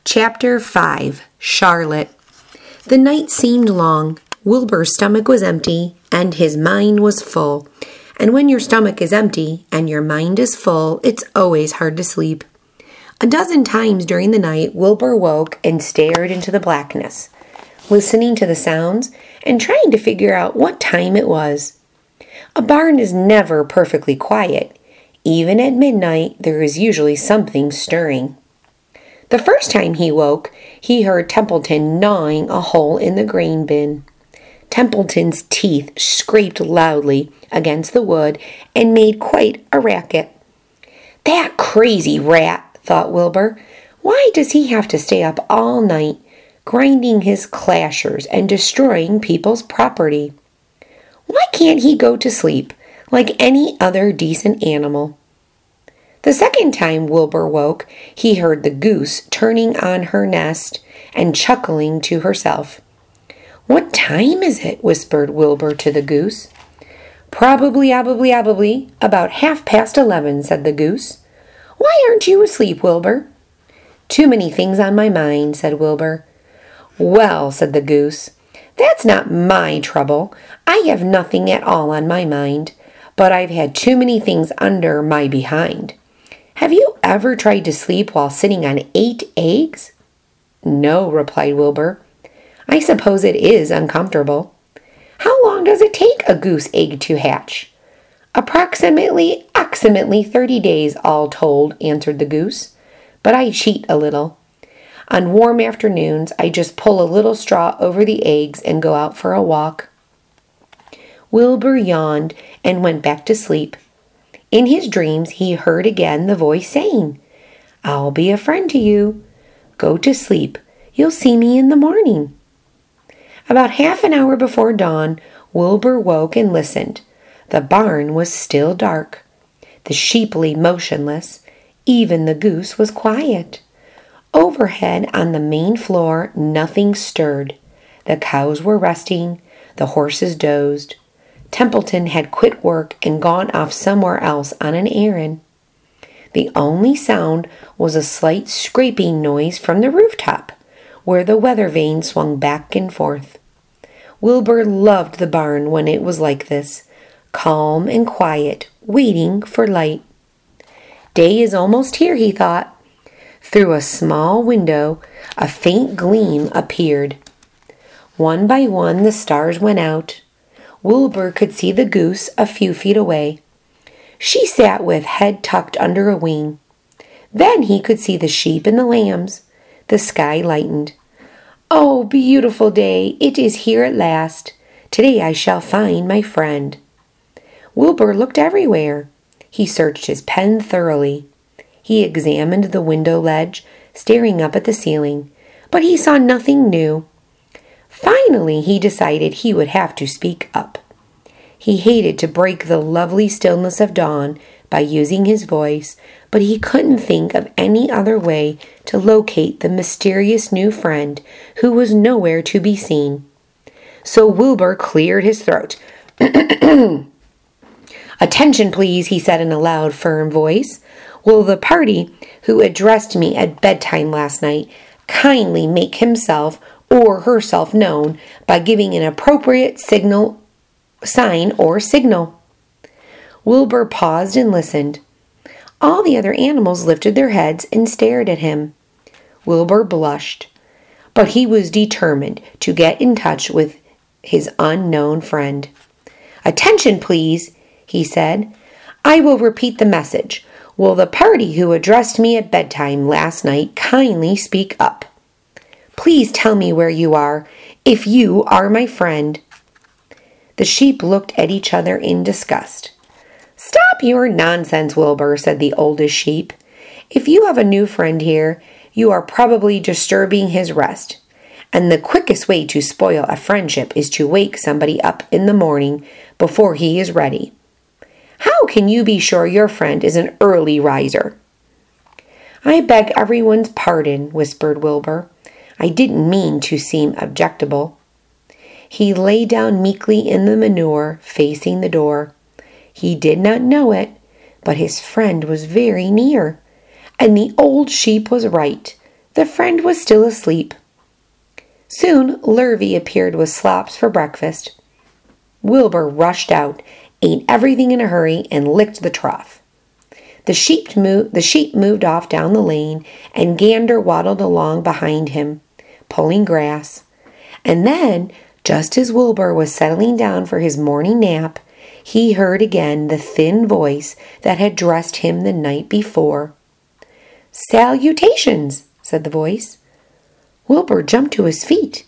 Chapter 5. Charlotte. The night seemed long. Wilbur's stomach was empty, and his mind was full. And when your stomach is empty and your mind is full, it's always hard to sleep. A dozen times during the night, Wilbur woke and stared into the blackness, listening to the sounds and trying to figure out what time it was. A barn is never perfectly quiet. Even at midnight, there is usually something stirring. The first time he woke, he heard Templeton gnawing a hole in the grain bin. Templeton's teeth scraped loudly against the wood and made quite a racket. "That crazy rat," thought Wilbur. "Why does he have to stay up all night, grinding his clashers and destroying people's property? Why can't he go to sleep like any other decent animal?" The second time Wilbur woke, he heard the goose turning on her nest and chuckling to herself. "What time is it?" whispered Wilbur to the goose. "Probably about 11:30, said the goose. "Why aren't you asleep, Wilbur?" "Too many things on my mind," said Wilbur. "Well," said the goose, "that's not my trouble. I have nothing at all on my mind, but I've had too many things under my behind. Have you ever tried to sleep while sitting on 8 eggs?" "No," replied Wilbur. "I suppose it is uncomfortable." "How long does it take a goose egg to hatch?" Approximately 30 days all told," answered the goose. "But I cheat a little. On warm afternoons, I just pull a little straw over the eggs and go out for a walk." Wilbur yawned and went back to sleep. In his dreams, he heard again the voice saying, "I'll be a friend to you. Go to sleep. You'll see me in the morning." About half an hour before dawn, Wilbur woke and listened. The barn was still dark. The sheep lay motionless. Even the goose was quiet. Overhead on the main floor, nothing stirred. The cows were resting. The horses dozed. Templeton had quit work and gone off somewhere else on an errand. The only sound was a slight scraping noise from the rooftop, where the weather vane swung back and forth. Wilbur loved the barn when it was like this, calm and quiet, waiting for light. Day is almost here, he thought. Through a small window, a faint gleam appeared. One by one, the stars went out. Wilbur could see the goose a few feet away. She sat with head tucked under a wing. Then he could see the sheep and the lambs. The sky lightened. "Oh, beautiful day! It is here at last. Today I shall find my friend." Wilbur looked everywhere. He searched his pen thoroughly. He examined the window ledge, staring up at the ceiling, but he saw nothing new. Finally, he decided he would have to speak up. He hated to break the lovely stillness of dawn by using his voice, but he couldn't think of any other way to locate the mysterious new friend who was nowhere to be seen. So Wilbur cleared his throat. "Attention, please," he said in a loud, firm voice. "Will the party who addressed me at bedtime last night kindly make himself or herself known by giving an appropriate sign or signal?" Wilbur paused and listened. All the other animals lifted their heads and stared at him. Wilbur blushed, but he was determined to get in touch with his unknown friend. "Attention, please," he said. "I will repeat the message. Will the party who addressed me at bedtime last night kindly speak up? Please tell me where you are, if you are my friend." The sheep looked at each other in disgust. "Stop your nonsense, Wilbur," said the oldest sheep. "If you have a new friend here, you are probably disturbing his rest. And the quickest way to spoil a friendship is to wake somebody up in the morning before he is ready. How can you be sure your friend is an early riser?" "I beg everyone's pardon," whispered Wilbur. "I didn't mean to seem objectable." He lay down meekly in the manure, facing the door. He did not know it, but his friend was very near, and the old sheep was right. The friend was still asleep. Soon Lurvy appeared with slops for breakfast. Wilbur rushed out, ate everything in a hurry, and licked the trough. The sheep moved off down the lane, and Gander waddled along behind him, pulling grass. And then, just as Wilbur was settling down for his morning nap, he heard again the thin voice that had dressed him the night before. "Salutations," said the voice. Wilbur jumped to his feet.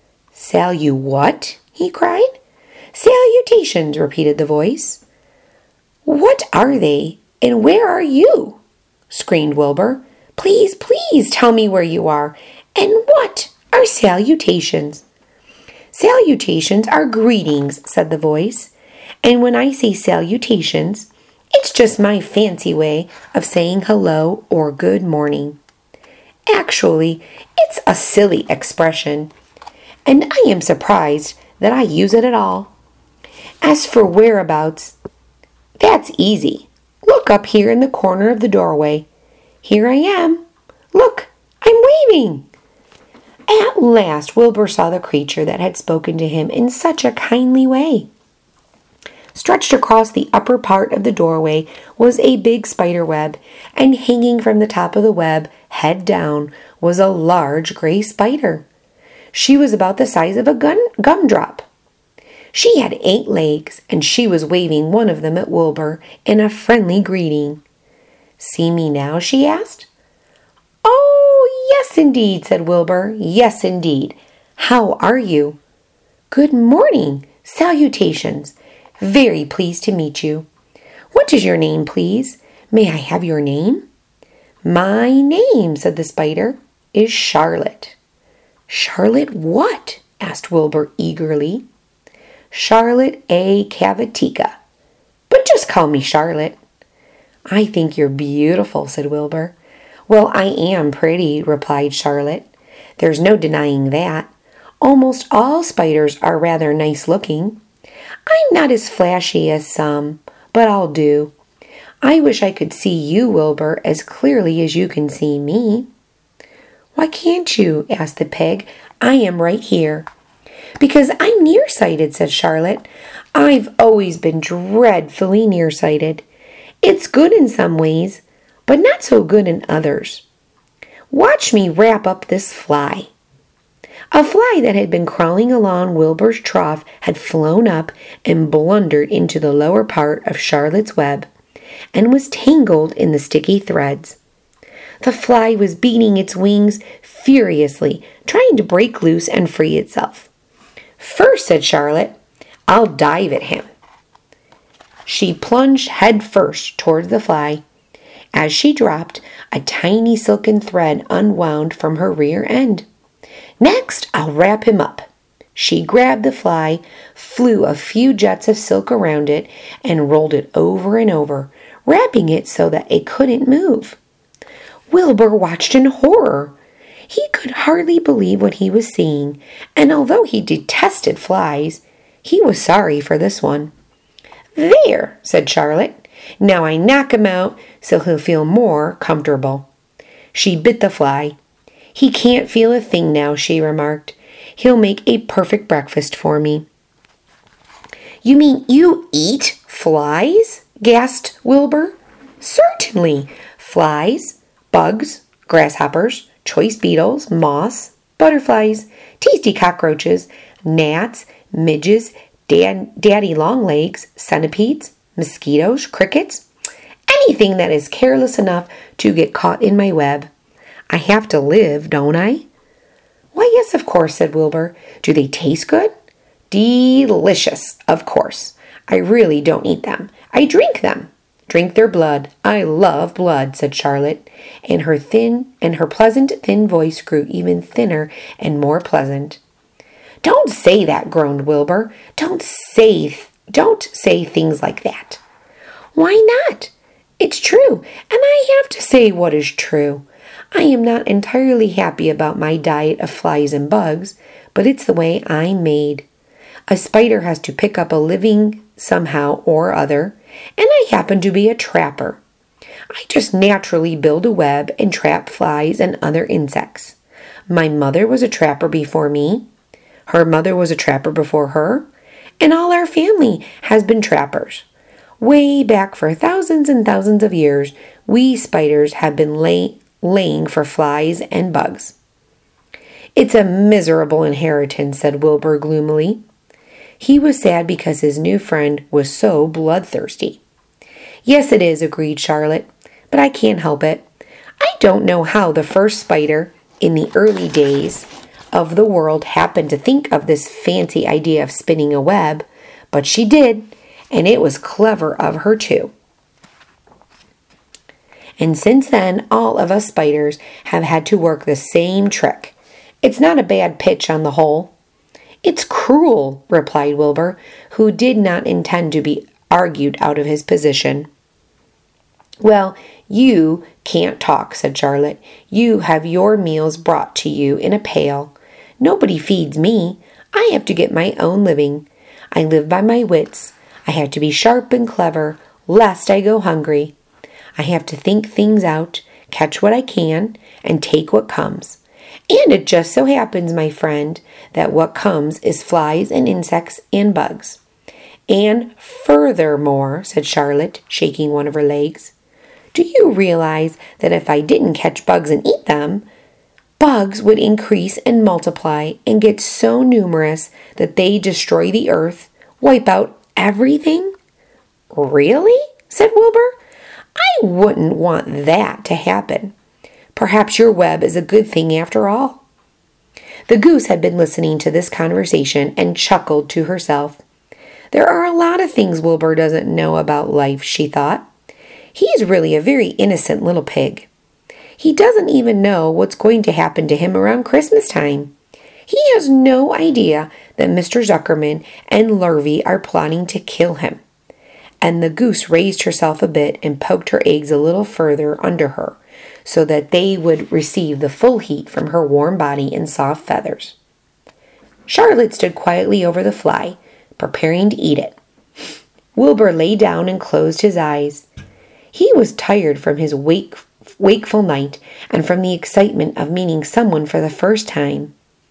"What?" he cried. "Salutations," repeated the voice. "What are they, and where are you?" screamed Wilbur. "Please, please tell me where you are, and what are salutations?" "Salutations are greetings," said the voice. "And when I say salutations, it's just my fancy way of saying hello or good morning. Actually, it's a silly expression, and I am surprised that I use it at all. As for whereabouts, that's easy. Look up here in the corner of the doorway. Here I am. Look, I'm waving." At last Wilbur saw the creature that had spoken to him in such a kindly way. Stretched across the upper part of the doorway was a big spider web, and hanging from the top of the web, head down, was a large gray spider. She was about the size of a gumdrop. She had 8 legs, and she was waving one of them at Wilbur in a friendly greeting. "See me now?" she asked. "Oh, yes, indeed," said Wilbur. "Yes, indeed. How are you?" "Good morning. Salutations. Very pleased to meet you. What is your name, please? May I have your name?" "My name," said the spider, "is Charlotte." "Charlotte what?" asked Wilbur eagerly. "Charlotte A. Cavatica. But just call me Charlotte." "I think you're beautiful," said Wilbur. "Well, I am pretty," replied Charlotte. "There's no denying that. Almost all spiders are rather nice looking. I'm not as flashy as some, but I'll do. I wish I could see you, Wilbur, as clearly as you can see me." "Why can't you?" asked the pig. "I am right here." "Because I'm nearsighted," said Charlotte. "I've always been dreadfully nearsighted. It's good in some ways, but not so good in others. Watch me wrap up this fly." A fly that had been crawling along Wilbur's trough had flown up and blundered into the lower part of Charlotte's web, and was tangled in the sticky threads. The fly was beating its wings furiously, trying to break loose and free itself. "First," said Charlotte, "I'll dive at him." She plunged head first towards the fly. As she dropped, a tiny silken thread unwound from her rear end. "Next, I'll wrap him up." She grabbed the fly, flew a few jets of silk around it, and rolled it over and over, wrapping it so that it couldn't move. Wilbur watched in horror. He could hardly believe what he was seeing, and although he detested flies, he was sorry for this one. "There," said Charlotte. "Now I knock him out so he'll feel more comfortable." She bit the fly. "He can't feel a thing now," she remarked. "He'll make a perfect breakfast for me." "You mean you eat flies?" gasped Wilbur. "Certainly. Flies, bugs, grasshoppers, choice beetles, moths, butterflies, tasty cockroaches, gnats, midges, daddy longlegs, centipedes, mosquitoes, crickets, anything that is careless enough to get caught in my web. I have to live, don't I?" "Why, yes, of course," said Wilbur. "Do they taste good?" "Delicious, of course. I really don't eat them. I drink them. Drink their blood. I love blood," said Charlotte, and her pleasant thin voice grew even thinner and more pleasant. "Don't say that," groaned Wilbur. Don't say things like that." "Why not? It's true, and I have to say what is true. I am not entirely happy about my diet of flies and bugs, but it's the way I'm made. A spider has to pick up a living somehow or other, and I happen to be a trapper. I just naturally build a web and trap flies and other insects. My mother was a trapper before me. Her mother was a trapper before her. And all our family has been trappers. Way back for thousands and thousands of years, we spiders have been laying for flies and bugs. It's a miserable inheritance, said Wilbur gloomily. He was sad because his new friend was so bloodthirsty. Yes, it is, agreed Charlotte, but I can't help it. I don't know how the first spider in the early days of the world happened to think of this fancy idea of spinning a web, but she did, and it was clever of her too. And since then, all of us spiders have had to work the same trick. It's not a bad pitch on the whole. It's cruel, replied Wilbur, who did not intend to be argued out of his position. Well, you can't talk, said Charlotte. You have your meals brought to you in a pail. Nobody feeds me. I have to get my own living. I live by my wits. I have to be sharp and clever, lest I go hungry. I have to think things out, catch what I can, and take what comes. And it just so happens, my friend, that what comes is flies and insects and bugs. And furthermore, said Charlotte, shaking one of her legs, do you realize that if I didn't catch bugs and eat them, bugs would increase and multiply and get so numerous that they destroy the earth, wipe out everything? Really? Said Wilbur. I wouldn't want that to happen. Perhaps your web is a good thing after all. The goose had been listening to this conversation and chuckled to herself. There are a lot of things Wilbur doesn't know about life, she thought. He's really a very innocent little pig. He doesn't even know what's going to happen to him around Christmas time. He has no idea that Mr. Zuckerman and Lurvy are plotting to kill him. And the goose raised herself a bit and poked her eggs a little further under her, so that they would receive the full heat from her warm body and soft feathers. Charlotte stood quietly over the fly, preparing to eat it. Wilbur lay down and closed his eyes. He was tired from his wakeful night and from the excitement of meeting someone for the first time.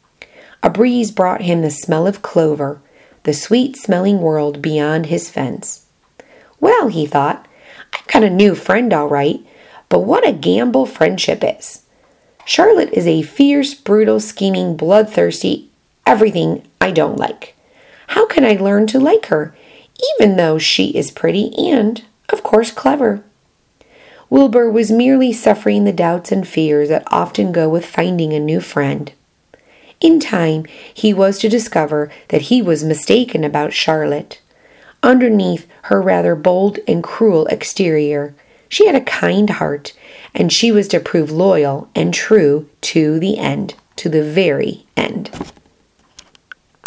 A breeze brought him the smell of clover, the sweet-smelling world beyond his fence. Well, he thought, I've got a new friend all right, but what a gamble friendship is. Charlotte is a fierce, brutal, scheming, bloodthirsty, everything I don't like. How can I learn to like her, even though she is pretty and, of course, clever? Wilbur was merely suffering the doubts and fears that often go with finding a new friend. In time, he was to discover that he was mistaken about Charlotte. Underneath her rather bold and cruel exterior, she had a kind heart, and she was to prove loyal and true to the end, to the very end.